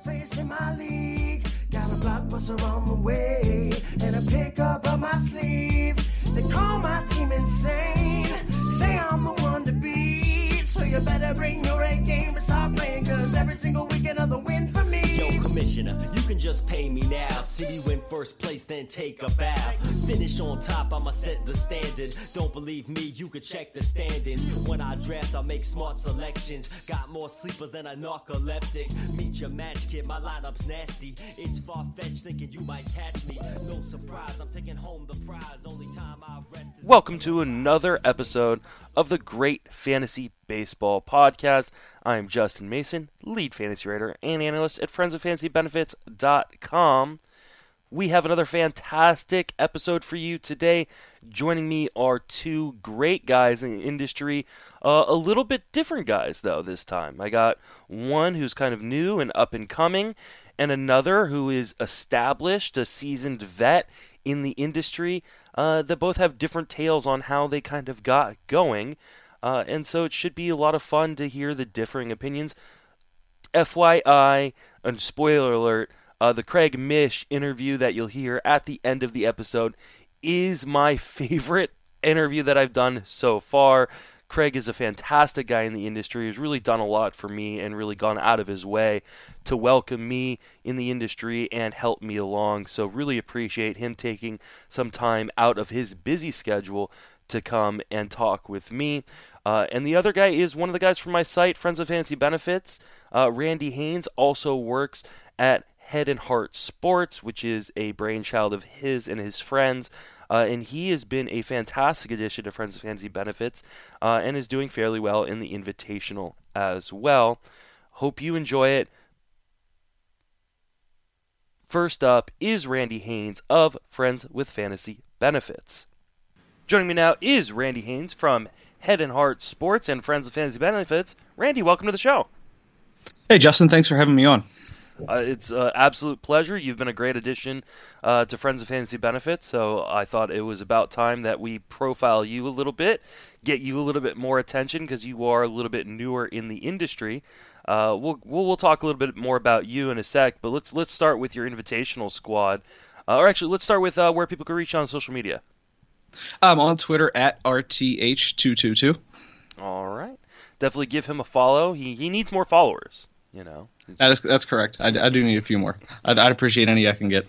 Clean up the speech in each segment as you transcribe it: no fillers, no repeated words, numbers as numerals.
place in my league. Got a blockbuster on the way and a pickup up my sleeve. They call my team insane, say I'm the one to beat. So you better bring your A game and start playing, cause every single week another win for me. Yo, Commissioner, you can just pay me now. City win first place, then take a bow. Finish on top, I'ma set the standard. Don't believe me, you can check the standings. When I draft, I make smart selections. Got more sleepers than a narcoleptic. Meet your match, kid, my lineup's nasty. It's far-fetched thinking you might catch me. No surprise, I'm taking home the prize. Only time I rest is... Welcome to another episode of the Great Fantasy Baseball Podcast. I am Justin Mason, lead fantasy writer and analyst at friendsoffantasybenefits.com. We have another fantastic episode for you today. Joining me are two great guys in the industry, a little bit different guys though this time. I got one who's kind of new and up and coming, and another who is established, a seasoned vet in the industry, that both have different tales on how they kind of got going. And so it should be a lot of fun to hear the differing opinions. FYI, and spoiler alert, the Craig Mish interview that you'll hear at the end of the episode is my favorite interview that I've done so far. Craig is a fantastic guy in the industry. He's really done a lot for me and really gone out of his way to welcome me in the industry and help me along. So really appreciate him taking some time out of his busy schedule to come and talk with me. And the other guy is one of the guys from my site, Friends of Fantasy Benefits. Randy Haynes also works at Head and Heart Sports, which is a brainchild of his and his friends. And he has been a fantastic addition to Friends of Fantasy Benefits and is doing fairly well in the Invitational as well. Hope you enjoy it. First up is Randy Haynes of Friends with Fantasy Benefits. Joining me now is Randy Haynes from Head and Heart Sports and Friends of Fantasy Benefits. Randy, welcome to the show. Hey, Justin. Thanks for having me on. It's an absolute pleasure. You've been a great addition to Friends of Fantasy Benefits, so I thought it was about time that we profile you a little bit, get you a little bit more attention because you are a little bit newer in the industry. We'll talk a little bit more about you in a sec, but let's start with your invitational squad. Or actually, let's start with where people can reach you on social media. I'm on Twitter at RTH222. All right. Definitely give him a follow. He needs more followers, you know. That's correct. I do need a few more. I'd appreciate any I can get.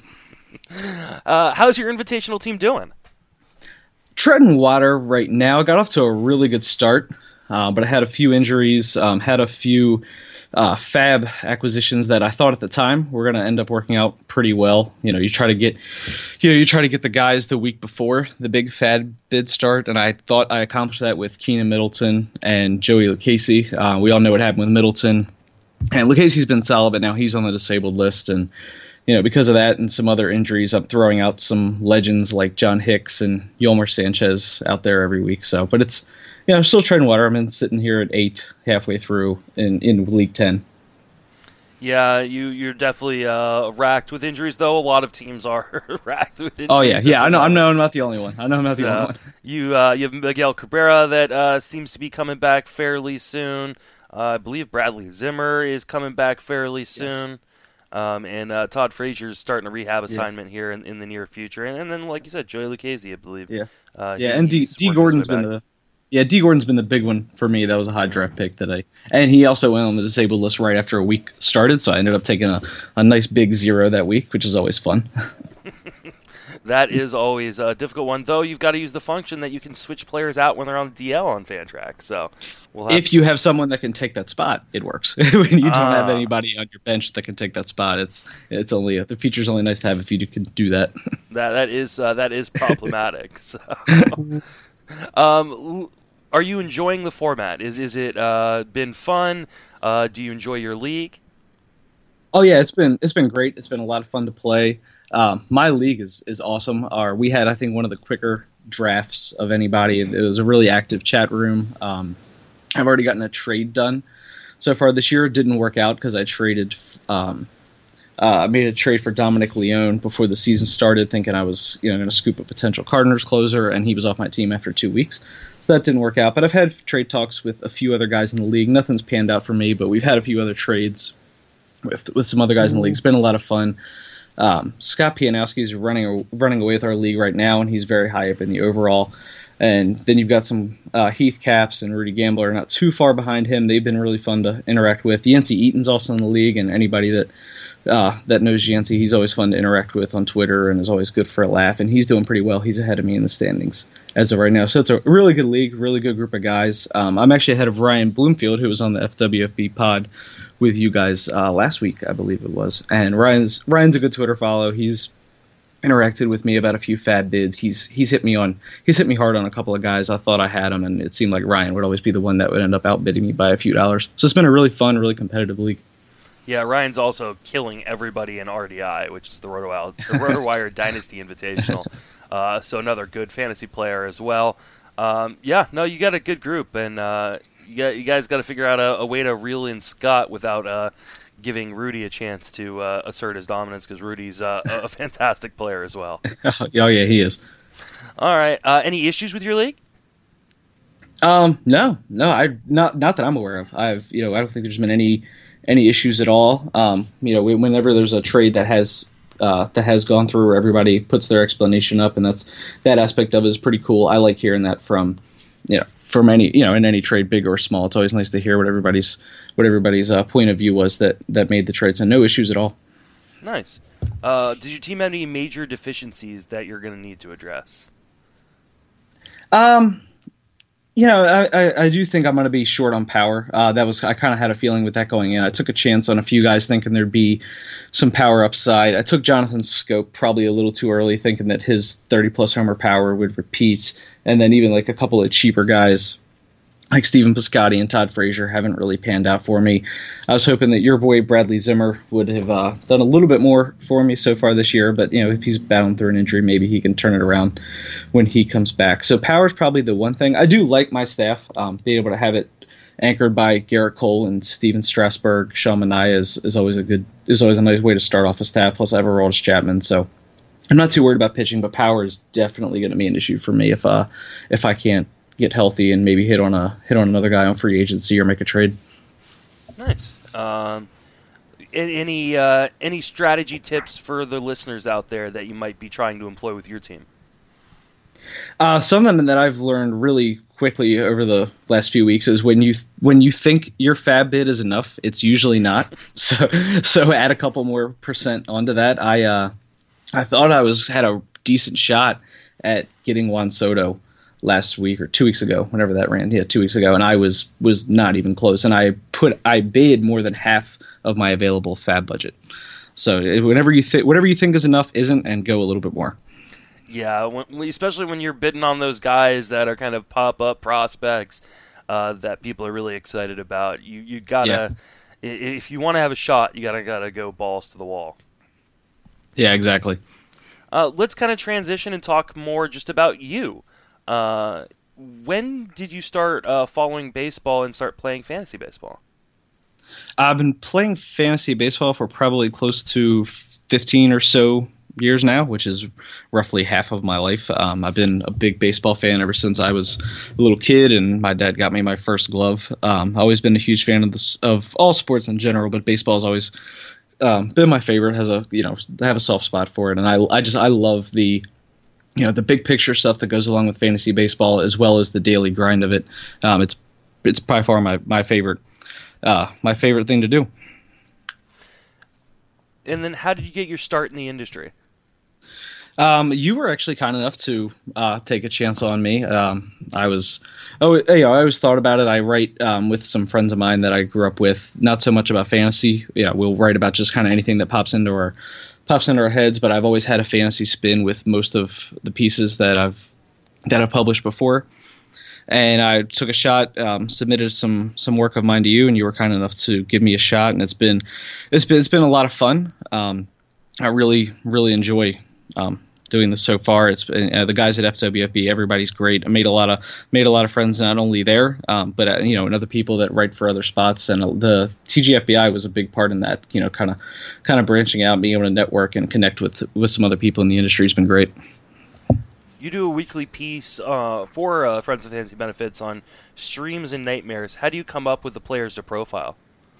How's your invitational team doing? Treading water right now. Got off to a really good start, but I had a few injuries, had a few fab acquisitions that I thought at the time were going to end up working out pretty well. You try to get the guys the week before the big fab bid start, and I thought I accomplished that with Keenan Middleton and Joey Lucchesi. We all know what happened with Middleton. And Lucchesi's been solid, but now he's on the disabled list. And, because of that and some other injuries, I'm throwing out some legends like John Hicks and Yolmer Sanchez out there every week. So, but it's, I'm still treading water. I'm sitting here at 8 halfway through in League 10. Yeah, you're definitely racked with injuries, though. A lot of teams are racked with injuries. Oh, yeah. I know I'm not the only one. The only one. You have Miguel Cabrera that seems to be coming back fairly soon. I believe Bradley Zimmer is coming back fairly soon. Yes. And Todd Frazier is starting a rehab assignment here in the near future. And then, like you said, Joey Lucchesi, I believe. Yeah. And D Gordon's been D Gordon's been the big one for me. That was a high draft pick and he also went on the disabled list right after a week started, so I ended up taking a nice big 0 that week, which is always fun. That is always a difficult one, though. You've got to use the function that you can switch players out when they're on the DL on Fantrax. So, if you have someone that can take that spot, it works. When you don't have anybody on your bench that can take that spot, it's only the feature's only nice to have if you can do that. That is problematic. So, are you enjoying the format? Is it been fun? Do you enjoy your league? Oh yeah, it's been great. It's been a lot of fun to play. My league is awesome. We had, I think, one of the quicker drafts of anybody. It was a really active chat room. I've already gotten a trade done so far this year. It didn't work out because I traded made a trade for Dominic Leone before the season started, thinking I was going to scoop a potential Cardinals closer, and he was off my team after 2 weeks. So that didn't work out. But I've had trade talks with a few other guys in the league. Nothing's panned out for me, but we've had a few other trades with some other guys in the league. It's been a lot of fun. Scott Pianowski is running away with our league right now, and he's very high up in the overall. And then you've got some Heath Caps and Rudy Gambler not too far behind him. They've been really fun to interact with. Yancey Eaton's also in the league, and anybody that knows Yancey, he's always fun to interact with on Twitter and is always good for a laugh. And he's doing pretty well. He's ahead of me in the standings as of right now. So it's a really good league, really good group of guys. I'm actually ahead of Ryan Bloomfield, who was on the FWFB pod with you guys last week, I believe it was. And Ryan's a good Twitter follow. He's interacted with me about a few fab bids. He's hit me hard on a couple of guys. I thought I had him, and it seemed like Ryan would always be the one that would end up outbidding me by a few dollars. So it's been a really fun, really competitive league. Yeah, Ryan's also killing everybody in RDI, which is the RotoWire Dynasty Invitational. So another good fantasy player as well. You got a good group, and you guys got to figure out a way to reel in Scott without giving Rudy a chance to assert his dominance, because Rudy's a fantastic player as well. Oh yeah, he is. All right. Any issues with your league? No, not that I'm aware of. I don't think there's been any issues at all. Whenever there's a trade that has gone through, where everybody puts their explanation up, and that aspect of it is pretty cool. I like hearing that from any, in any trade, big or small. It's always nice to hear what everybody's point of view was that made the trade. So no issues at all. Nice. Did your team have any major deficiencies that you're going to need to address? I do think I'm going to be short on power. I kind of had a feeling with that going in. I took a chance on a few guys thinking there'd be some power upside. I took Jonathan Scope probably a little too early, thinking that his 30-plus homer power would repeat. And then even like a couple of cheaper guys like Stephen Piscotty and Todd Frazier haven't really panned out for me. I was hoping that your boy Bradley Zimmer would have done a little bit more for me so far this year, but if he's battling through an injury, maybe he can turn it around when he comes back. So power is probably the one thing. I do like my staff. Being able to have it anchored by Garrett Cole and Steven Strasburg, Sean Manaea is always a nice way to start off a staff. Plus I have Aroldis Chapman, so I'm not too worried about pitching, but power is definitely going to be an issue for me if I can't get healthy and maybe hit on another guy on free agency or make a trade. Nice. Any strategy tips for the listeners out there that you might be trying to employ with your team? Something that I've learned really quickly over the last few weeks is when you think your fab bid is enough, it's usually not. So add a couple more % onto that. I thought I had a decent shot at getting Juan Soto last week or 2 weeks ago, whenever that ran. Yeah, 2 weeks ago, and I was not even close. And I bid more than half of my available fab budget. So whatever you think is enough isn't, and go a little bit more. Yeah, especially when you're bidding on those guys that are kind of pop-up prospects that people are really excited about. You gotta, if you want to have a shot, you gotta go balls to the wall. Yeah, exactly. Let's kind of transition and talk more just about you. When did you start following baseball and start playing fantasy baseball? I've been playing fantasy baseball for probably close to 15 or so years now, which is roughly half of my life. I've been a big baseball fan ever since I was a little kid, and my dad got me my first glove. I've always been a huge fan of all sports in general, but baseball has always been my favorite. I have a soft spot for it, and I love the big picture stuff that goes along with fantasy baseball, as well as the daily grind of it. It's by far my favorite thing to do. And then how did you get your start in the industry? You were actually kind enough to take a chance on me. I always thought about it. I write with some friends of mine that I grew up with, not so much about fantasy. We'll write about just kind of anything that pops into our heads, but I've always had a fantasy spin with most of the pieces that I've published before. And I took a shot, submitted some work of mine to you, and you were kind enough to give me a shot, and it's been a lot of fun. I really enjoy doing this so far. It's the guys at FWFB, everybody's great. I made a lot of friends not only there, but and other people that write for other spots. And the TGFBI was a big part in that. Kind of branching out, being able to network and connect with some other people in the industry has been great. You do a weekly piece for Friends of Fantasy Benefits on streams and nightmares. How do you come up with the players to profile?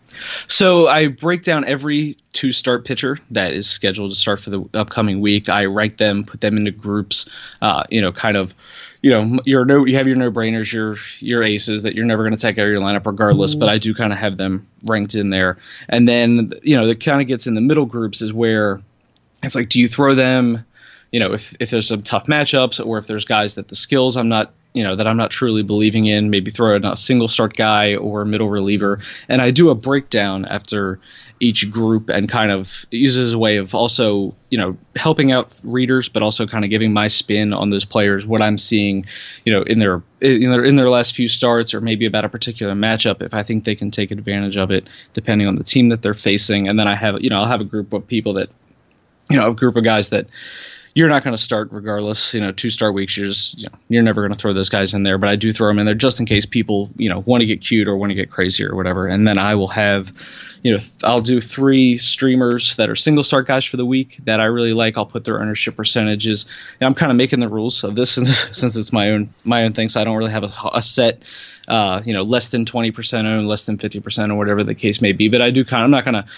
So I break down every 2-start pitcher that is scheduled to start for the upcoming week. I rank them, put them into groups, kind of, you have your no-brainers, your aces that you're never going to take out of your lineup regardless, but I do kind of have them ranked in there. And then, that kind of gets in the middle groups is where it's like, do you throw them, if there's some tough matchups, or if there's guys that the skills I'm not truly believing in, maybe throw in a single start guy or a middle reliever. And I do a breakdown after each group and kind of use it as a way of also, helping out readers, but also kind of giving my spin on those players, what I'm seeing, in their last few starts, or maybe about a particular matchup, if I think they can take advantage of it, depending on the team that they're facing. And then I have, I'll have a group of people that, a group of guys that you're not going to start regardless. 2-start weeks, you're never going to throw those guys in there. But I do throw them in there just in case people, want to get cute or want to get crazy or whatever. And then I will have, I'll do 3 streamers that are single start guys for the week that I really like. I'll put their ownership percentages. And I'm kind of making the rules of this since it's my own thing. So I don't really have a set, less than 20% owned, less than 50% or whatever the case may be. But I do I'm not going to,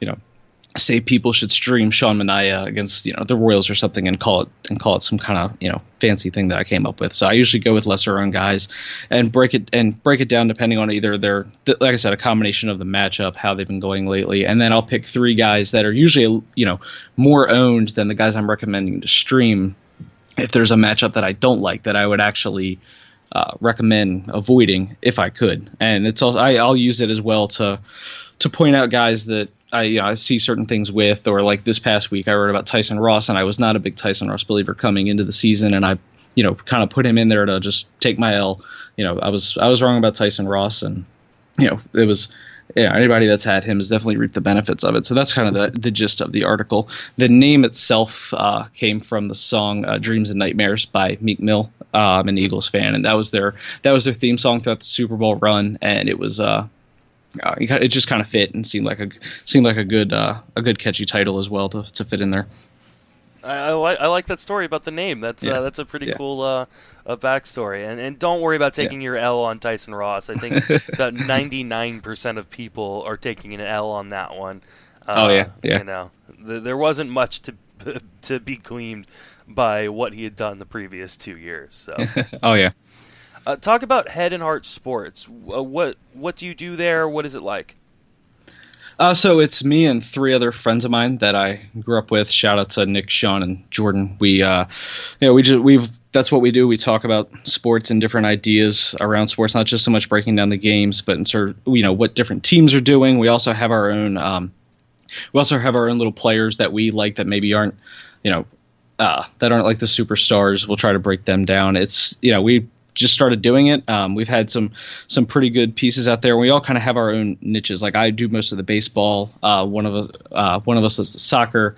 say people should stream Sean Manaea against the Royals or something and call it some kind of fancy thing that I came up with. So I usually go with lesser owned guys and break it down depending on either their, like I said, a combination of the matchup, how they've been going lately, and then I'll pick 3 guys that are usually more owned than the guys I'm recommending to stream. If there's a matchup that I don't like, that I would actually recommend avoiding if I could, and it's also I'll use it as well to point out guys that I see certain things with, or like this past week I wrote about Tyson Ross, and I was not a big Tyson Ross believer coming into the season, and I kind of put him in there to just take my L. I was wrong about Tyson Ross, and it was anybody that's had him has definitely reaped the benefits of it. So that's kind of the gist of the article. The name itself came from the song "Dreams and Nightmares" by Meek Mill. I'm an Eagles fan, and that was their theme song throughout the Super Bowl run, and it was it just kind of fit and seemed like a good catchy title as well to fit in there. I like that story about the name. That's a pretty cool backstory. And don't worry about taking your L on Tyson Ross. I think about 99% of people are taking an L on that one. There wasn't much to be gleaned by what he had done the previous 2 years. So. Oh yeah. Talk about Head and Heart Sports. What do you do there? What is it like? So it's me and 3 other friends of mine that I grew up with. Shout out to Nick, Sean, and Jordan. That's what we do. We talk about sports and different ideas around sports, not just so much breaking down the games, but in sort of, what different teams are doing. We also have our own. Little players that we like that maybe aren't, that aren't like the superstars. We'll try to break them down. It's we just started doing it. We've had some pretty good pieces out there. We all kind of have our own niches. Like I do most of the baseball. One of us does the soccer.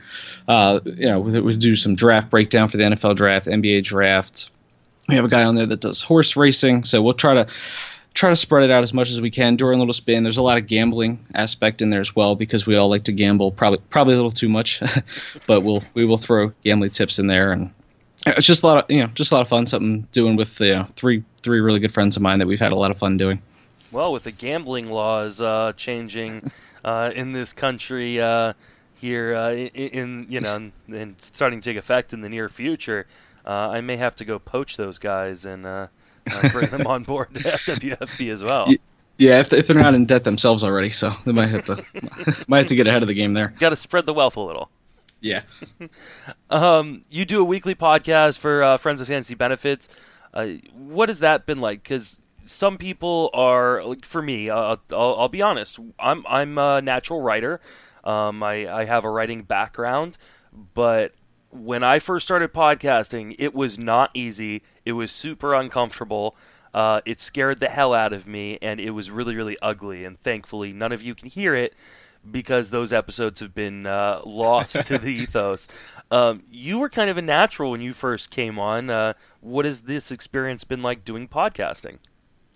We do some draft breakdown for the NFL draft, NBA draft. We have a guy on there that does horse racing. So we'll try to spread it out as much as we can during a little spin. There's a lot of gambling aspect in there as well because we all like to gamble, probably a little too much, but we will throw gambling tips in there, and it's just a lot of fun. Something doing with three really good friends of mine that we've had a lot of fun doing. Well, with the gambling laws changing in this country here and starting to take effect in the near future, I may have to go poach those guys and bring them on board to FWFB as well. Yeah, if they're not in debt themselves already, so they might have to get ahead of the game there. Got to spread the wealth a little. Yeah. You do a weekly podcast for Friends of Fantasy Benefits. What has that been like? Because some people are, like, for me, I'll be honest. I'm a natural writer. I have a writing background, but when I first started podcasting, it was not easy. It was super uncomfortable. It scared the hell out of me, and it was really, really ugly. And thankfully, none of you can hear it, because those episodes have been lost to the ethos. You were kind of a natural when you first came on. What has this experience been like doing podcasting?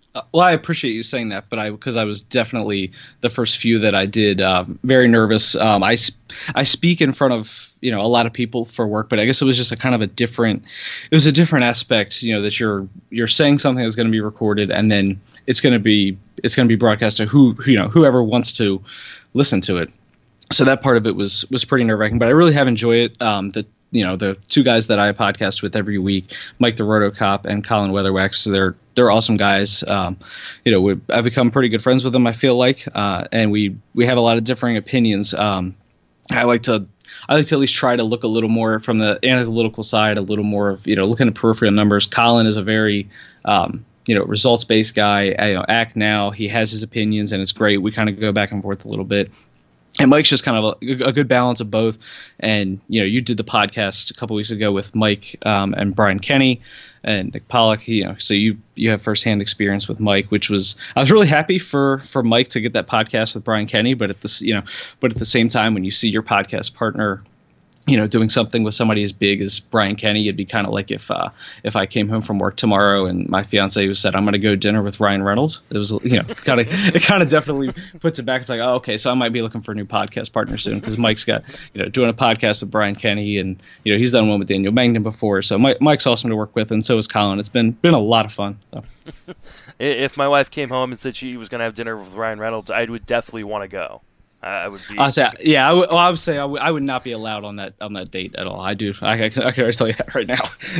Well, I appreciate you saying that, but because I was definitely the first few that I did very nervous. I speak in front of a lot of people for work, but I guess it was just a different aspect. That you're saying something that's going to be recorded, and then it's going to be broadcast to whoever wants to listen to it. So that part of it was pretty nerve-wracking, but I really have enjoyed it. The two guys that I podcast with every week, Mike the Rotocop and Colin Weatherwax, they're awesome guys. I've become pretty good friends with them, I feel like, and we have a lot of differing opinions. I like to at least try to look a little more from the analytical side, a little more of looking at peripheral numbers. Colin is a very results-based guy. Act Now, he has his opinions, and it's great. We kind of go back and forth a little bit. And Mike's just kind of a good balance of both. And, you did the podcast a couple weeks ago with Mike and Brian Kenny and Nick Pollock, so you have firsthand experience with Mike, I was really happy for Mike to get that podcast with Brian Kenny. But at the same time, when you see your podcast partner, doing something with somebody as big as Brian Kenny, it'd be kind of like if I came home from work tomorrow and my fiance said, I'm going to go dinner with Ryan Reynolds. It was, it kind of definitely puts it back. It's like, oh, okay, so I might be looking for a new podcast partner soon, because Mike's got, doing a podcast with Brian Kenny, and, he's done one with Daniel Mangum before. So Mike's awesome to work with, and so is Colin. It's been a lot of fun. So. If my wife came home and said she was going to have dinner with Ryan Reynolds, I would definitely want to go. I would be. I would say I would not be allowed on that date at all. I do. I can already tell you that right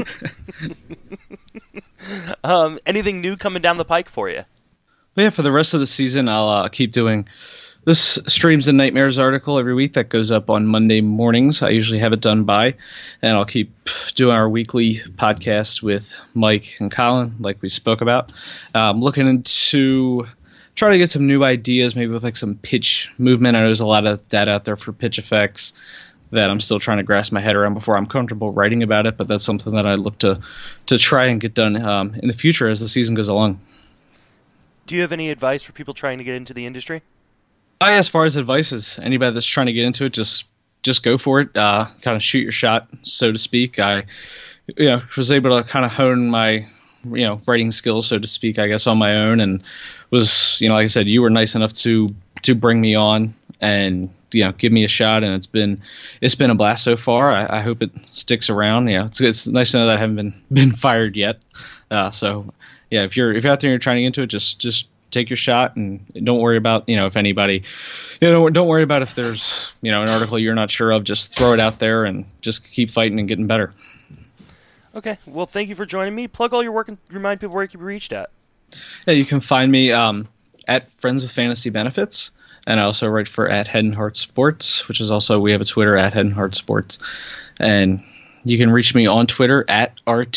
now. Anything new coming down the pike for you? Well, yeah, for the rest of the season, I'll keep doing this Streams and Nightmares article every week that goes up on Monday mornings. I usually have it done by, and I'll keep doing our weekly podcast with Mike and Colin, like we spoke about. Looking into try to get some new ideas, maybe with some pitch movement. I know there's a lot of data out there for pitch effects that I'm still trying to grasp my head around before I'm comfortable writing about it, but that's something that I look to try and get done in the future as the season goes along. Do you have any advice for people trying to get into the industry? As far as advice is, anybody that's trying to get into it, just go for it. Kind of shoot your shot, so to speak. I was able to kind of hone my writing skills, so to speak, I guess, on my own, and was, like I said, you were nice enough to bring me on and, give me a shot, and it's been a blast so far. I hope it sticks around. It's nice to know that I haven't been fired yet. So yeah, if you're out there and you're trying to get into it, just take your shot, and don't worry about, if anybody, don't worry about if there's, an article you're not sure of. Just throw it out there and just keep fighting and getting better. Okay. Well, thank you for joining me. Plug all your work and remind people where you can be reached at. Yeah, you can find me at Friends with Fantasy Benefits, and I also write for at Head and Heart Sports, which is also, we have a Twitter at Head and Heart Sports, and you can reach me on Twitter at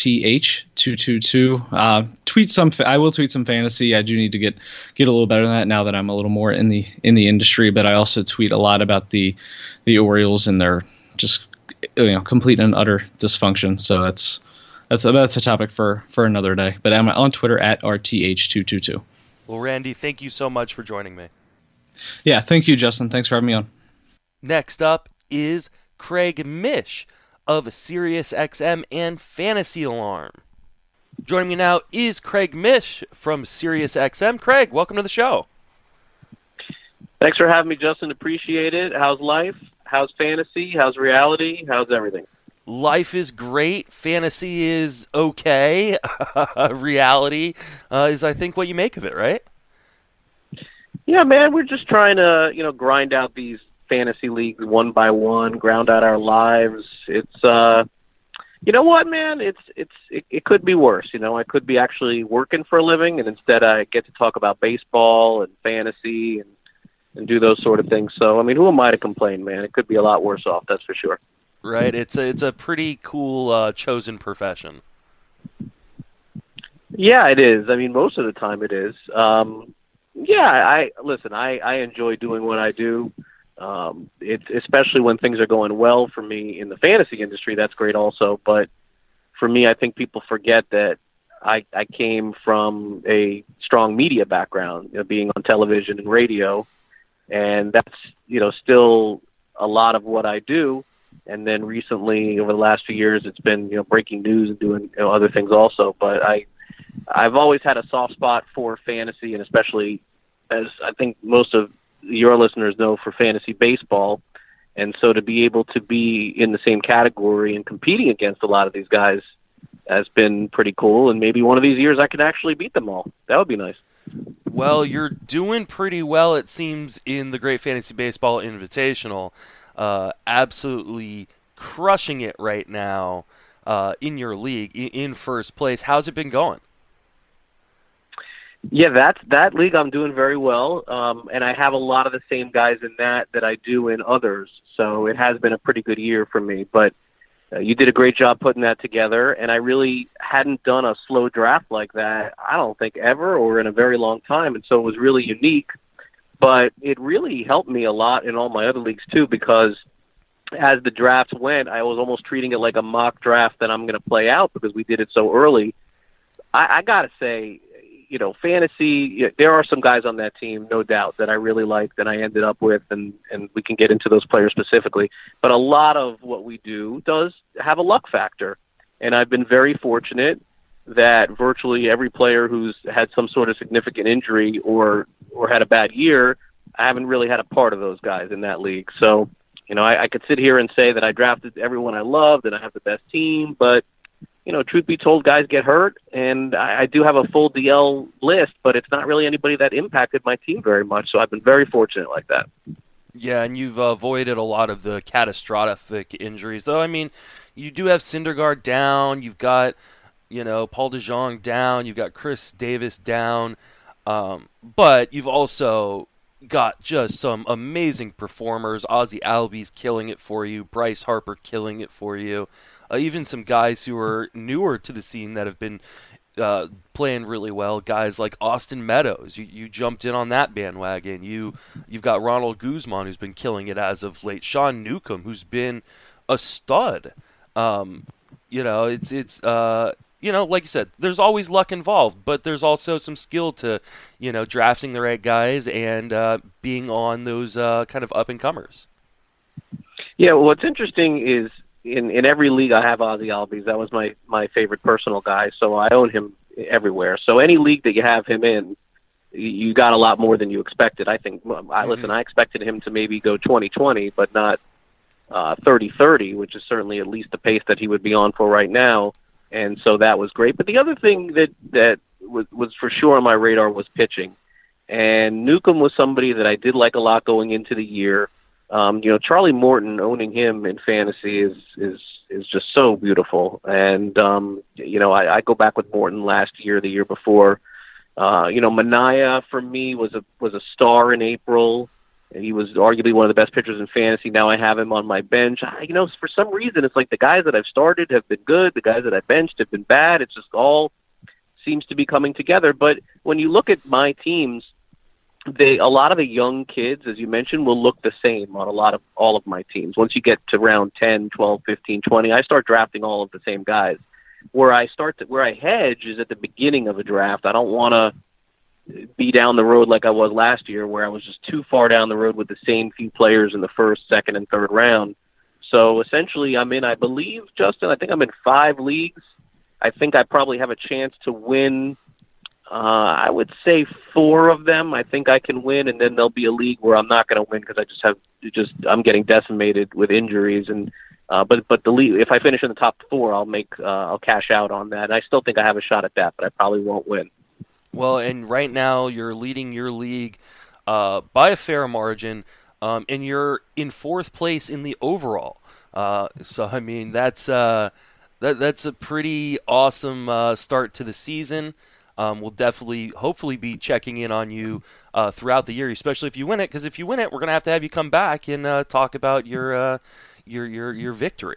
RTH222. I will tweet some fantasy. I do need to get a little better than that now that I'm a little more in the industry, but I also tweet a lot about the Orioles and their just complete and utter dysfunction. So that's a topic for another day. But I'm on Twitter at RTH222. Well, Randy, thank you so much for joining me. Yeah, thank you, Justin. Thanks for having me on. Next up is Craig Mish of SiriusXM and Fantasy Alarm. Joining me now is Craig Mish from SiriusXM. Craig, welcome to the show. Thanks for having me, Justin. Appreciate it. How's life? How's fantasy? How's reality? How's everything? Life is great. Fantasy is okay. Reality is, I think, what you make of it, right? Yeah, man, we're just trying to, grind out these fantasy leagues one by one, ground out our lives. It's, you know what, man? It could be worse. I could be actually working for a living, and instead I get to talk about baseball and fantasy and do those sort of things. So, who am I to complain, man? It could be a lot worse off, that's for sure. Right. It's a pretty cool chosen profession. Yeah, it is. Most of the time it is. I enjoy doing what I do. It's especially when things are going well for me in the fantasy industry. That's great also. But for me, I think people forget that I came from a strong media background, being on television and radio, and that's still a lot of what I do. And then recently, over the last few years, it's been breaking news and doing other things also. But I I've always had a soft spot for fantasy, and especially, as I think most of your listeners know, for fantasy baseball. And so to be able to be in the same category and competing against a lot of these guys has been pretty cool. And maybe one of these years I can actually beat them all. That would be nice. Well, you're doing pretty well, it seems, in the Great Fantasy Baseball Invitational. Absolutely crushing it right now in your league, in first place. How's it been going? Yeah, that league I'm doing very well, and I have a lot of the same guys in that I do in others. So it has been a pretty good year for me. But you did a great job putting that together, and I really hadn't done a slow draft like that, I don't think, ever or in a very long time, and so it was really unique. But it really helped me a lot in all my other leagues, too, because as the drafts went, I was almost treating it like a mock draft that I'm going to play out because we did it so early. I got to say, fantasy, there are some guys on that team, no doubt, that I really liked and I ended up with, and we can get into those players specifically. But a lot of what we do does have a luck factor. And I've been very fortunate that virtually every player who's had some sort of significant injury or had a bad year, I haven't really had a part of those guys in that league. So, I could sit here and say that I drafted everyone I loved and I have the best team, but truth be told, guys get hurt, and I do have a full DL list, but it's not really anybody that impacted my team very much, so I've been very fortunate like that. Yeah, and you've avoided a lot of the catastrophic injuries, though. I mean, you do have Syndergaard down, you've got, Paul DeJong down, you've got Chris Davis down, but you've also got just some amazing performers. Ozzie Albies killing it for you, Bryce Harper killing it for you. Even some guys who are newer to the scene that have been playing really well, guys like Austin Meadows. You jumped in on that bandwagon. You've got Ronald Guzman, who's been killing it as of late. Sean Newcomb, who's been a stud. It's like you said, there's always luck involved, but there's also some skill to, drafting the right guys and being on those kind of up-and-comers. Yeah, what's interesting is, in every league I have Ozzie Albies. That was my favorite personal guy, so I own him everywhere. So any league that you have him in, you got a lot more than you expected. I think. I expected him to maybe go 20-20, but not 30-30, which is certainly at least the pace that he would be on for right now. And so that was great. But the other thing that was for sure on my radar was pitching. And Newcomb was somebody that I did like a lot going into the year. Charlie Morton, owning him in fantasy is just so beautiful. And, I go back with Morton last year, the year before. Manaea for me was a star in April. He was arguably one of the best pitchers in fantasy. Now I have him on my bench. For some reason, it's like the guys that I've started have been good. The guys that I benched have been bad. It just all seems to be coming together. But when you look at my teams, a lot of the young kids, as you mentioned, will look the same on all of my teams. Once you get to round 10, 12, 15, 20, I start drafting all of the same guys. Where I hedge is at the beginning of a draft. I don't want to be down the road like I was last year, where I was just too far down the road with the same few players in the first, second, and third round. So essentially, I believe, Justin, I think I'm in 5 leagues. I think I probably have a chance to win. I would say 4 of them I think I can win, and then there'll be a league where I'm not going to win because I'm getting decimated with injuries. And but the league, if I finish in the top 4, I'll cash out on that. And I still think I have a shot at that, but I probably won't win. Well, and right now you're leading your league by a fair margin, and you're in 4th place in the overall. So I mean that's a pretty awesome start to the season. We'll definitely, hopefully, be checking in on you throughout the year, especially if you win it. Because if you win it, we're going to have you come back and talk about your victory.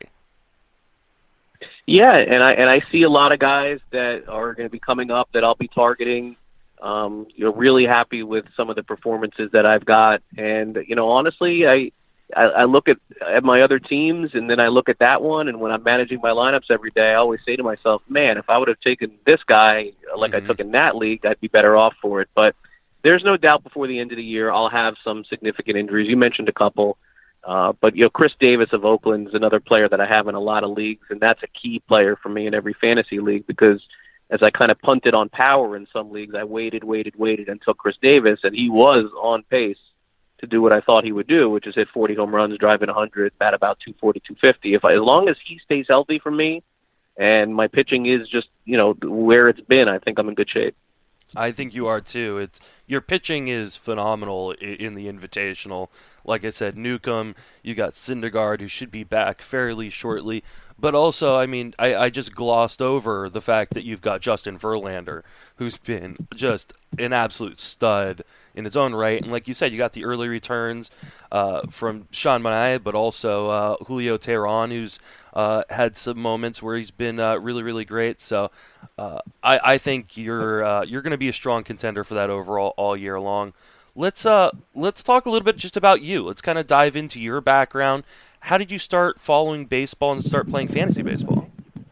Yeah, and I see a lot of guys that are going to be coming up that I'll be targeting. Really happy with some of the performances that I've got, and honestly, I look at my other teams, and then I look at that one, and when I'm managing my lineups every day, I always say to myself, man, if I would have taken this guy like I took in that league, I'd be better off for it. But there's no doubt before the end of the year I'll have some significant injuries. You mentioned a couple. But Chris Davis of Oakland is another player that I have in a lot of leagues, and that's a key player for me in every fantasy league because as I kind of punted on power in some leagues, I waited until Chris Davis, and he was on pace to do what I thought he would do, which is hit 40 home runs, driving 100, bat about 240, 250. As long as he stays healthy for me, and my pitching is just, where it's been, I think I'm in good shape. I think you are too. Your pitching is phenomenal in the Invitational. Like I said, Newcomb, you got Syndergaard, who should be back fairly shortly. But also, I just glossed over the fact that you've got Justin Verlander, who's been just an absolute stud in his own right. And like you said, you got the early returns from Sean Manaea, but also Julio Teheran, who's had some moments where he's been really, really great. So I think you're going to be a strong contender for that overall all year long. Let's talk a little bit just about you. Let's kind of dive into your background. How did you start following baseball and start playing fantasy baseball?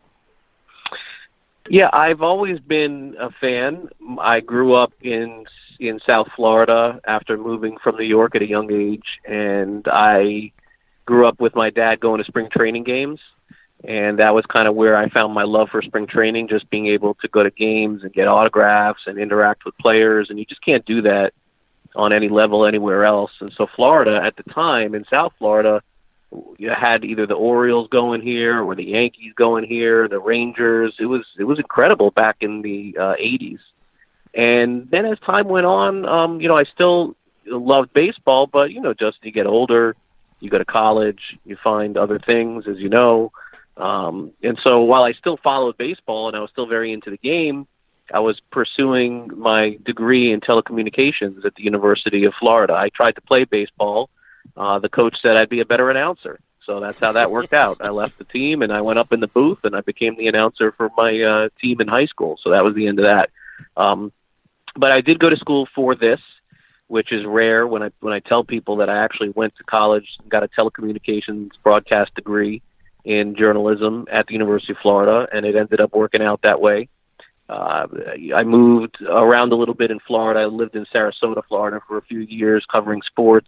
Yeah, I've always been a fan. I grew up in South Florida after moving from New York at a young age, and I grew up with my dad going to spring training games, and that was kind of where I found my love for spring training, just being able to go to games and get autographs and interact with players, and you just can't do that on any level anywhere else. And so Florida at the time, in South Florida, you had either the Orioles going here or the Yankees going here, the Rangers. It was incredible back in the 80s. And then as time went on, I still loved baseball, but, just you get older, you go to college, you find other things, as you know. And so while I still followed baseball and I was still very into the game, I was pursuing my degree in telecommunications at the University of Florida. I tried to play baseball. The coach said I'd be a better announcer. So that's how that worked out. I left the team and I went up in the booth and I became the announcer for my team in high school. So that was the end of that. But I did go to school for this, which is rare when I tell people that I actually went to college and got a telecommunications broadcast degree in journalism at the University of Florida, and it ended up working out that way. I moved around a little bit in Florida. I lived in Sarasota, Florida for a few years covering sports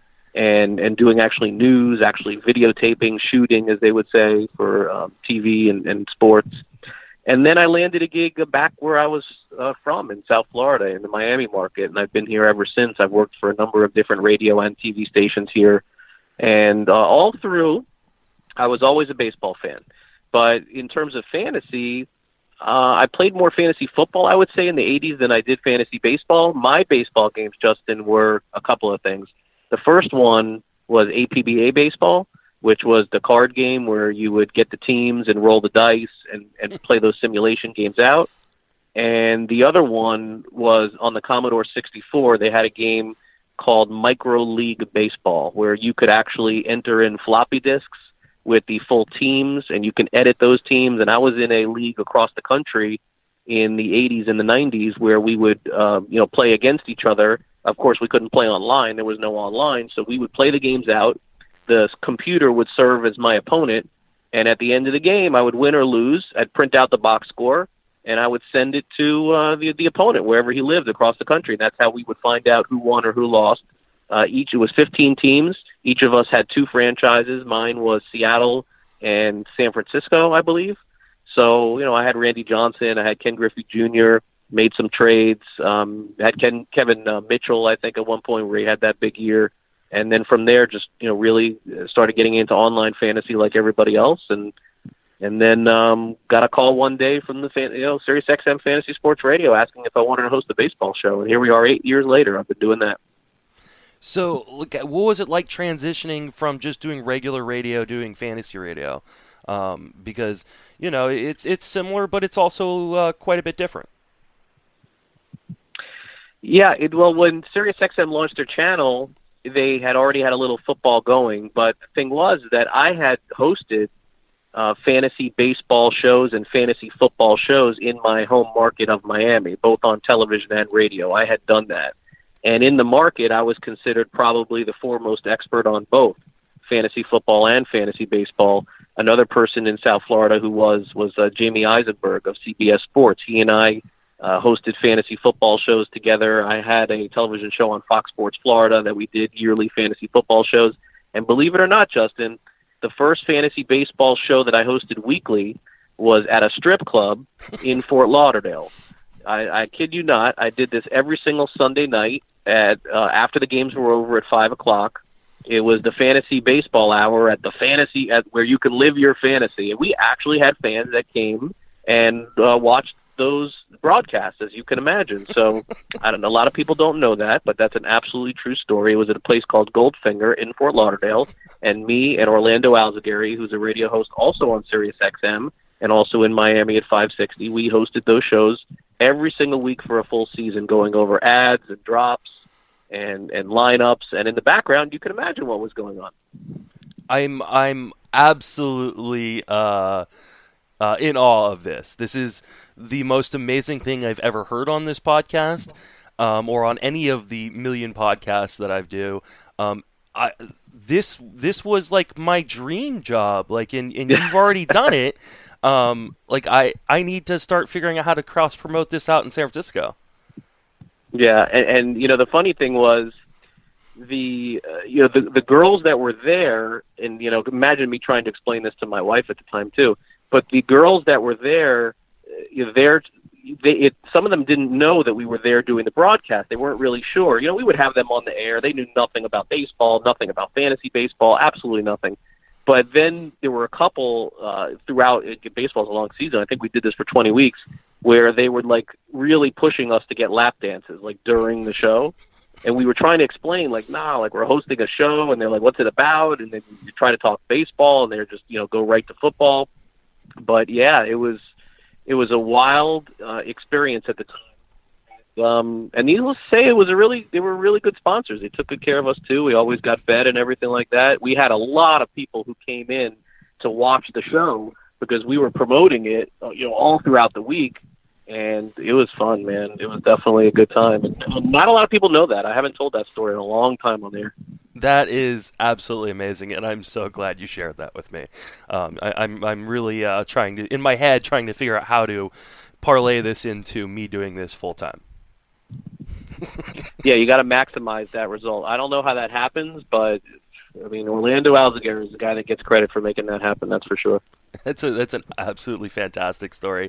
and doing actually news, actually videotaping, shooting, as they would say, for TV and sports. And then I landed a gig back where I was from in South Florida in the Miami market, and I've been here ever since. I've worked for a number of different radio and TV stations here. And all through, I was always a baseball fan. But in terms of fantasy, I played more fantasy football, I would say, in the 80s than I did fantasy baseball. My baseball games, Justin, were a couple of things. The first one was APBA baseball, which was the card game where you would get the teams and roll the dice and play those simulation games out. And the other one was on the Commodore 64. They had a game called Micro League Baseball, where you could actually enter in floppy disks with the full teams, and you can edit those teams. And I was in a league across the country in the 80s and the 90s where we would play against each other. Of course, we couldn't play online. There was no online, so we would play the games out. The computer would serve as my opponent, and at the end of the game, I would win or lose. I'd print out the box score, and I would send it to the opponent wherever he lived across the country. And that's how we would find out who won or who lost. It was 15 teams. Each of us had two franchises. Mine was Seattle and San Francisco, I believe. So, I had Randy Johnson. I had Ken Griffey Jr., made some trades. Had Kevin Mitchell, I think, at one point where he had that big year. And then from there, just, really started getting into online fantasy like everybody else. And then got a call one day from the Sirius XM Fantasy Sports Radio asking if I wanted to host a baseball show. And here we are 8 years later. I've been doing that. So, look, what was it like transitioning from just doing regular radio, doing fantasy radio? Because, it's similar, but it's also quite a bit different. Yeah, when SiriusXM launched their channel, they had already had a little football going. But the thing was that I had hosted fantasy baseball shows and fantasy football shows in my home market of Miami, both on television and radio. I had done that. And in the market, I was considered probably the foremost expert on both fantasy football and fantasy baseball. Another person in South Florida who was Jamie Eisenberg of CBS Sports. He and I hosted fantasy football shows together. I had a television show on Fox Sports Florida that we did yearly fantasy football shows. And believe it or not, Justin, the first fantasy baseball show that I hosted weekly was at a strip club in Fort Lauderdale. I kid you not. I did this every single Sunday night at after the games were over at 5:00. It was the fantasy baseball hour at where you can live your fantasy. And we actually had fans that came and watched those broadcasts, as you can imagine. So I don't know. A lot of people don't know that, but that's an absolutely true story. It was at a place called Goldfinger in Fort Lauderdale, and me and Orlando Alzagari, who's a radio host also on Sirius XM and also in Miami at 560, we hosted those shows every single week for a full season, going over ads and drops and lineups. And in the background, you can imagine what was going on. I'm absolutely in awe of this. This is the most amazing thing I've ever heard on this podcast, or on any of the million podcasts that I do. This was like my dream job. Like, and you've already done it. Like I need to start figuring out how to cross promote this out in San Francisco. Yeah, and the funny thing was the girls that were there, and imagine me trying to explain this to my wife at the time too. But the girls that were there, some of them didn't know that we were there doing the broadcast. They weren't really sure. We would have them on the air. They knew nothing about baseball, nothing about fantasy baseball, absolutely nothing. But then there were a couple throughout baseball's a long season. I think we did this for 20 weeks, where they were like really pushing us to get lap dances like during the show. And we were trying to explain, like, like we're hosting a show, and they're like, what's it about? And then you try to talk baseball, and they're just, go right to football. But yeah, it was a wild experience at the time. And needless to say, they were really good sponsors. They took good care of us too. We always got fed and everything like that. We had a lot of people who came in to watch the show because we were promoting it, all throughout the week. And it was fun, man. It was definitely a good time. And not a lot of people know that. I haven't told that story in a long time on there. That is absolutely amazing, and I'm so glad you shared that with me. I'm really trying to figure out how to parlay this into me doing this full time. Yeah, you got to maximize that result. I don't know how that happens, but I mean, Orlando Alzagari is the guy that gets credit for making that happen. That's for sure. That's an absolutely fantastic story.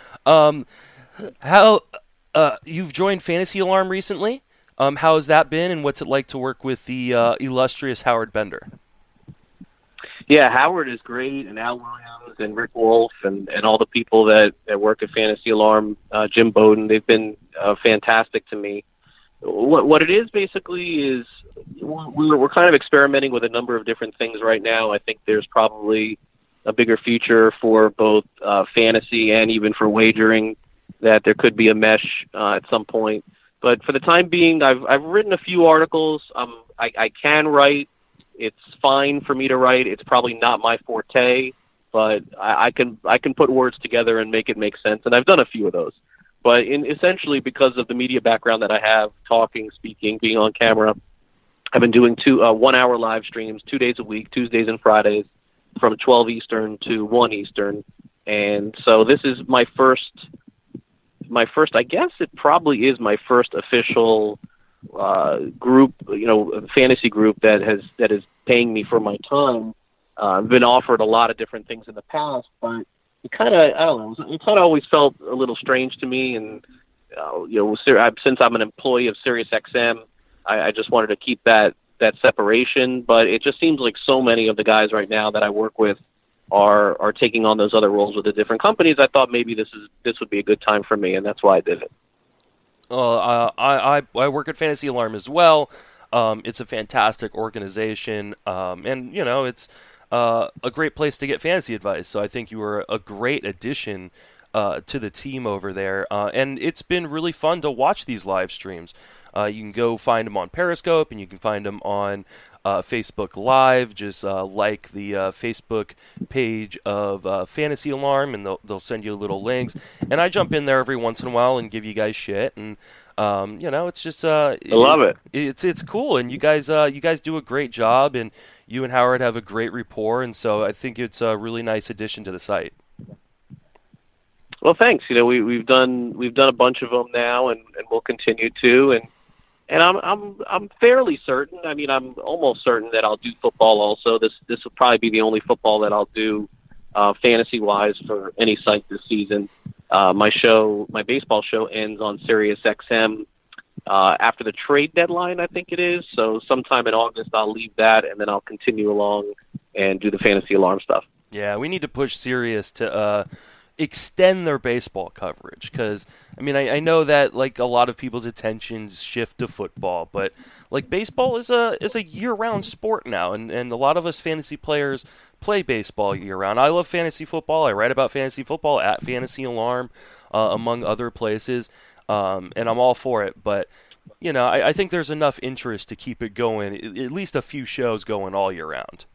How you've joined Fantasy Alarm recently? How has that been, and what's it like to work with the illustrious Howard Bender? Yeah, Howard is great, and Al Williams and Rick Wolf and all the people that work at Fantasy Alarm, Jim Bowden, they've been fantastic to me. What it is basically is we're kind of experimenting with a number of different things right now. I think there's probably a bigger future for both fantasy and even for wagering, that there could be a mesh at some point. But for the time being, I've written a few articles. I can write. It's fine for me to write. It's probably not my forte, but I can put words together and make it make sense. And I've done a few of those. But essentially, because of the media background that I have, talking, speaking, being on camera, I've been doing 2 1-hour live streams 2 days a week, Tuesdays and Fridays, from 12 Eastern to 1 Eastern. And so this is my first, I guess it probably is my first official group, fantasy group that is paying me for my time. I've been offered a lot of different things in the past, but it kind of, I don't know, it kind of always felt a little strange to me. And, since I'm an employee of Sirius XM, I just wanted to keep that separation. But it just seems like so many of the guys right now that I work with are taking on those other roles with the different companies. I thought maybe this would be a good time for me, and that's why I did it. I work at Fantasy Alarm as well. It's a fantastic organization, and it's a great place to get fantasy advice. So I think you were a great addition to the team over there, and it's been really fun to watch these live streams. You can go find them on Periscope, and you can find them on Facebook Live. Just like the Facebook page of Fantasy Alarm, and they'll send you little links. And I jump in there every once in a while and give you guys shit. And it's just I love it. It's cool, and you guys do a great job, and you and Howard have a great rapport. And so I think it's a really nice addition to the site. Well, thanks. We've done a bunch of them now, and we'll continue to. And I'm fairly certain. I mean, I'm almost certain that I'll do football also. This will probably be the only football that I'll do fantasy-wise for any site this season. My baseball show ends on Sirius XM after the trade deadline, I think it is. So sometime in August, I'll leave that, and then I'll continue along and do the Fantasy Alarm stuff. Yeah, we need to push Sirius to extend their baseball coverage, because I mean, I know that like a lot of people's attentions shift to football, but like baseball is a year-round sport now, and a lot of us fantasy players play baseball year-round. I love fantasy football. I write about fantasy football at Fantasy Alarm, among other places, and I'm all for it. But you know, I think there's enough interest to keep it going, at least a few shows going all year round.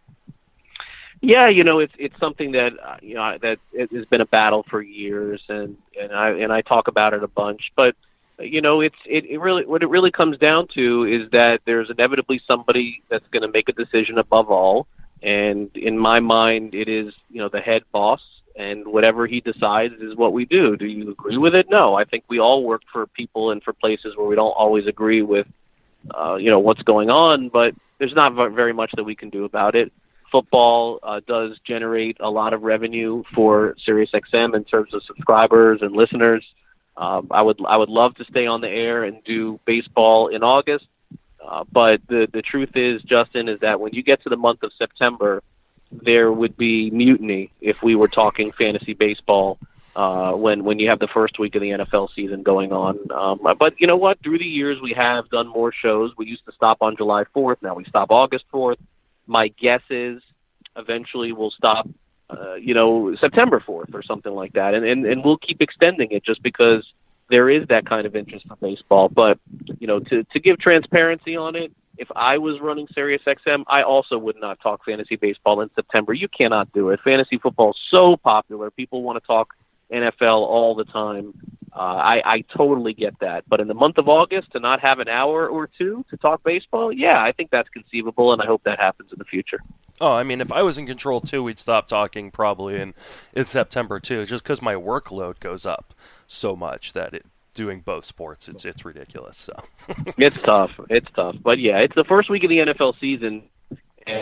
Yeah, you know, it's something that that it has been a battle for years, and I talk about it a bunch. But you know, it really, what it really comes down to is that there's inevitably somebody that's going to make a decision above all, and in my mind, it is the head boss, and whatever he decides is what we do. Do you agree with it? No, I think we all work for people and for places where we don't always agree with what's going on, but there's not very much that we can do about it. Football does generate a lot of revenue for SiriusXM in terms of subscribers and listeners. I would love to stay on the air and do baseball in August, but the truth is, Justin, is that when you get to the month of September, there would be mutiny if we were talking fantasy baseball when you have the first week of the NFL season going on. But you know what? Through the years, we have done more shows. We used to stop on July 4th. Now we stop August 4th. My guess is eventually we'll stop, September 4th or something like that. And we'll keep extending it just because there is that kind of interest in baseball. But, to give transparency on it, if I was running SiriusXM, I also would not talk fantasy baseball in September. You cannot do it. Fantasy football is so popular. People want to talk NFL all the time. I totally get that. But in the month of August, to not have an hour or two to talk baseball, yeah, I think that's conceivable, and I hope that happens in the future. Oh, I mean, if I was in control, too, we'd stop talking probably in September, too, just because my workload goes up so much that doing both sports, it's ridiculous. So It's tough. But, yeah, it's the first week of the NFL season, and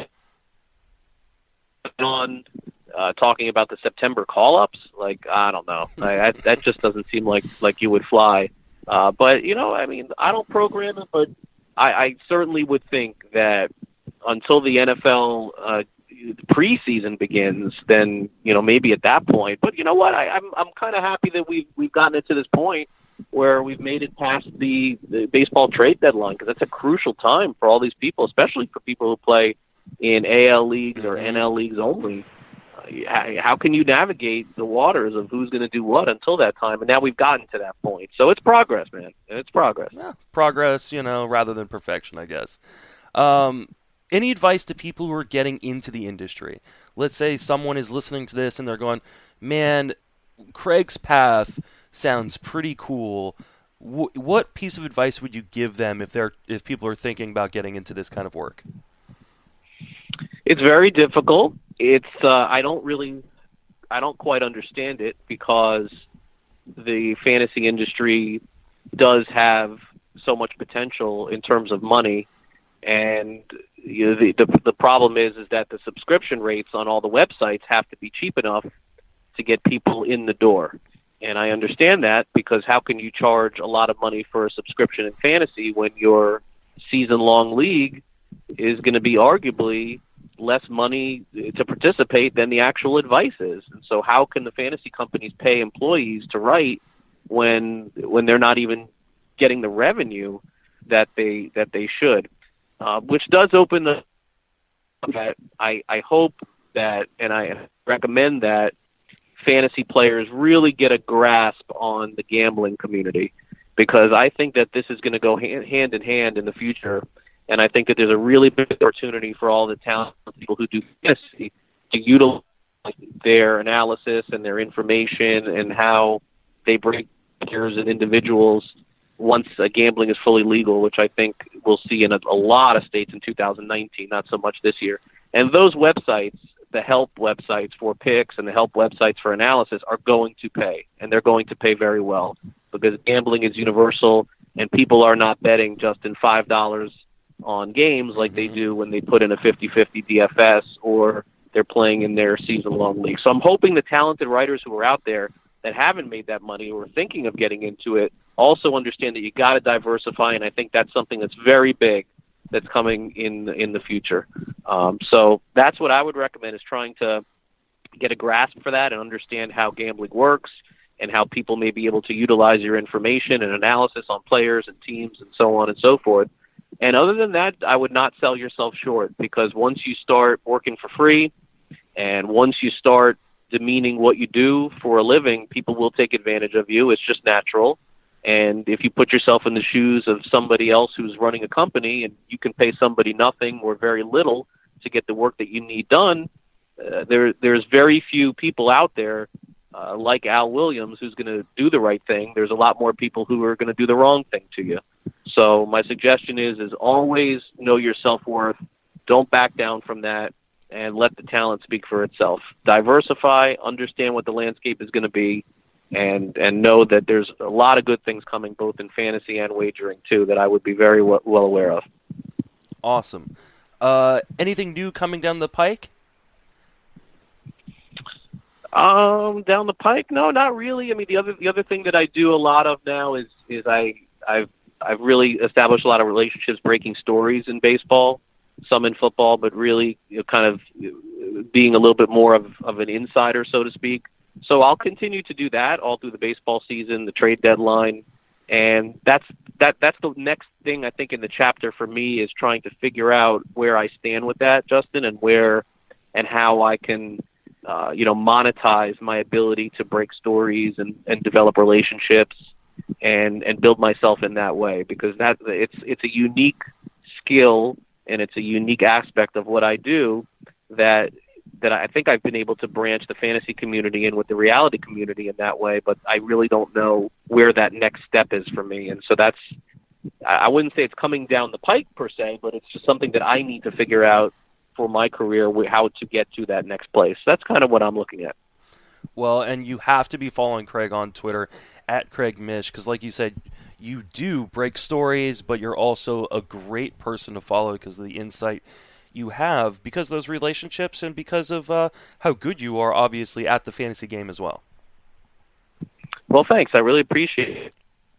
on talking about the September call-ups, I don't know. That just doesn't seem like you would fly. But, I mean, I don't program it, but I certainly would think that until the NFL preseason begins, then, maybe at that point. But you know what? I'm kind of happy that we've gotten it to this point where we've made it past the baseball trade deadline, because that's a crucial time for all these people, especially for people who play in AL leagues or NL leagues only. How can you navigate the waters of who's going to do what until that time? And now we've gotten to that point. So it's progress, man. It's progress. Yeah, progress, rather than perfection, I guess. Any advice to people who are getting into the industry? Let's say someone is listening to this and they're going, man, Craig's path sounds pretty cool. What piece of advice would you give them if people are thinking about getting into this kind of work? It's very difficult. It's I don't quite understand it, because the fantasy industry does have so much potential in terms of money, and the problem is that the subscription rates on all the websites have to be cheap enough to get people in the door. And I understand that, because how can you charge a lot of money for a subscription in fantasy when your season-long league is going to be arguably less money to participate than the actual advice is? And so how can the fantasy companies pay employees to write when they're not even getting the revenue that they should? Which does open that I hope that, and I recommend that fantasy players really get a grasp on the gambling community, because I think that this is going to go hand in hand in the future. And I think that there's a really big opportunity for all the talented people who do fantasy to utilize their analysis and their information and how they break players and individuals once gambling is fully legal, which I think we'll see in a lot of states in 2019, not so much this year. And those websites, the help websites for picks and the help websites for analysis, are going to pay, and they're going to pay very well, because gambling is universal, and people are not betting just in $5 on games like they do when they put in a 50-50 DFS, or they're playing in their season-long league. So I'm hoping the talented writers who are out there that haven't made that money or are thinking of getting into it also understand that you got to diversify, and I think that's something that's very big that's coming in the future. So that's what I would recommend, is trying to get a grasp for that and understand how gambling works and how people may be able to utilize your information and analysis on players and teams and so on and so forth. And other than that, I would not sell yourself short, because once you start working for free and once you start demeaning what you do for a living, people will take advantage of you. It's just natural. And if you put yourself in the shoes of somebody else who's running a company and you can pay somebody nothing or very little to get the work that you need done, there's very few people out there like Al Williams who's going to do the right thing. There's a lot more people who are going to do the wrong thing to you. So my suggestion is always know your self-worth. Don't back down from that, and let the talent speak for itself. Diversify, understand what the landscape is going to be, and know that there's a lot of good things coming both in fantasy and wagering too that I would be very well aware of. Awesome. Anything new coming down the pike? Down the pike? No, not really. I mean, the other thing that I do a lot of now is I've really established a lot of relationships breaking stories in baseball, some in football, but really kind of being a little bit more of an insider, so to speak. So I'll continue to do that all through the baseball season, the trade deadline, and that's the next thing I think in the chapter for me, is trying to figure out where I stand with that, Justin, and where and how I can monetize my ability to break stories and develop relationships and build myself in that way, because it's a unique skill and it's a unique aspect of what I do that I think I've been able to branch the fantasy community in with the reality community in that way, but I really don't know where that next step is for me. And so I wouldn't say it's coming down the pike per se, but it's just something that I need to figure out for my career, how to get to that next place. That's kind of what I'm looking at. Well, and you have to be following Craig on Twitter at Craig Mish, because like you said, you do break stories, but you're also a great person to follow because of the insight you have, because of those relationships, and because of how good you are, obviously, at the fantasy game as well. Well, thanks. I really appreciate it.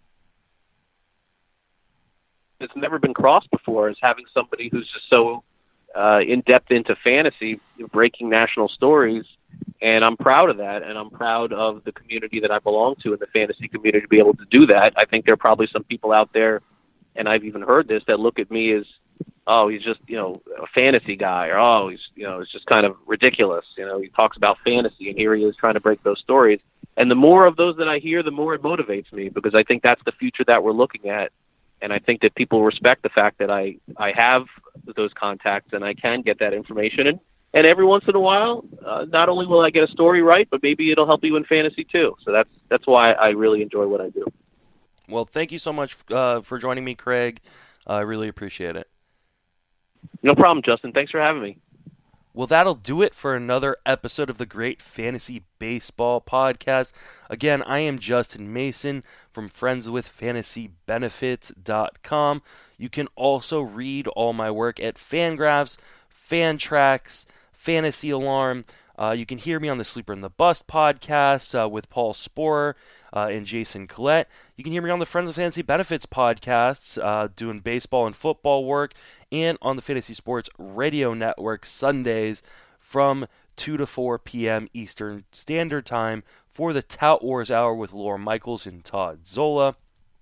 It's never been crossed before, is having somebody who's just so in-depth into fantasy, breaking national stories, and I'm proud of that, and I'm proud of the community that I belong to in the fantasy community to be able to do that. I think there are probably some people out there, and I've even heard this, that look at me as, oh, he's just, a fantasy guy, or, oh, he's, it's just kind of ridiculous. He talks about fantasy, and here he is trying to break those stories. And the more of those that I hear, the more it motivates me, because I think that's the future that we're looking at. And I think that people respect the fact that I have those contacts and I can get that information. And every once in a while, not only will I get a story right, but maybe it'll help you in fantasy too. So that's why I really enjoy what I do. Well, thank you so much for joining me, Craig. I really appreciate it. No problem, Justin. Thanks for having me. Well, that'll do it for another episode of the Great Fantasy Baseball Podcast. Again, I am Justin Mason from friendswithfantasybenefits.com. You can also read all my work at Fangraphs, Fantrax, Fantasy Alarm. You can hear me on the Sleeper and the Bust podcast with Paul Sporer and Jason Collette. You can hear me on the Friends with Fantasy Benefits podcasts doing baseball and football work, and on the Fantasy Sports Radio Network Sundays from 2 to 4 p.m. Eastern Standard Time for the Tout Wars Hour with Laura Michaels and Todd Zola.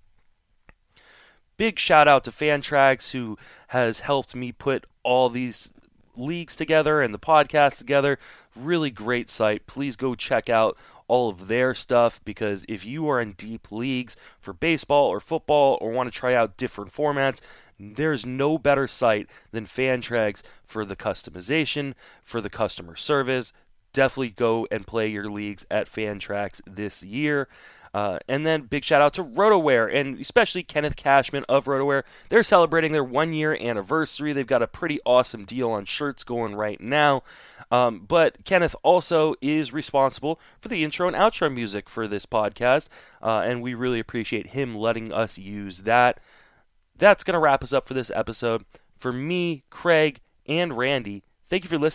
Big shout out to Fantrax, who has helped me put all these leagues together and the podcast together. Really great site. Please go check out all of their stuff, because if you are in deep leagues for baseball or football or want to try out different formats, there's no better site than Fantrax for the customization, for the customer service. Definitely go and play your leagues at Fantrax this year. And then big shout out to RotoWare, and especially Kenneth Cashman of RotoWare. They're celebrating their 1-year anniversary. They've got a pretty awesome deal on shirts going right now. But Kenneth also is responsible for the intro and outro music for this podcast, and we really appreciate him letting us use that. That's going to wrap us up for this episode. For me, Craig, and Randy, thank you for listening.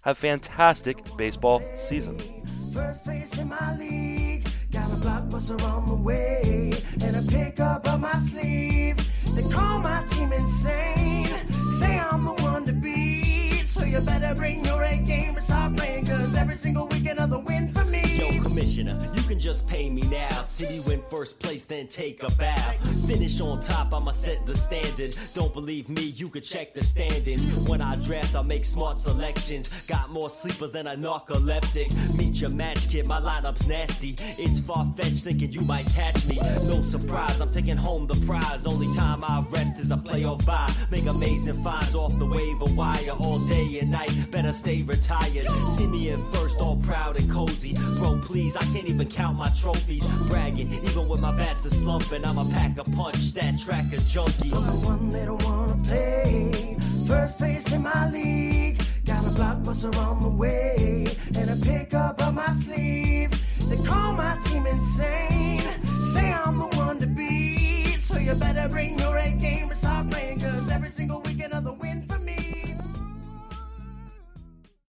Have a fantastic baseball season. First place in my league, got a blockbuster on the way, and a pickup up my sleeve. They call my team insane, say I'm the one to beat. So you better bring your A game and start playing, cause every single week another win for me. Yo, Commissioner, you can just pay me now. City win first place, then take a bow. Finish on top, I'ma set the standard. Don't believe me, you can check the standings. When I draft, I make smart selections. Got more sleepers than a narcoleptic. Meet your match, kid, my lineup's nasty. It's far-fetched thinking you might catch me. No surprise, I'm taking home the prize. Only time I rest is a playoff bye. Make amazing finds off the waiver wire all day and night. Better stay retired. See me in first, all proud and cozy. Bro, please, I can't even count my trophies. Bragging, even when my bats are slumping, I'ma pack a punch, stat tracker junkie. I'm the one they don't wanna play. First place in my league, got a blockbuster on the way, and a pickup up my sleeve. They call my team insane, say I'm the one to beat. So you better bring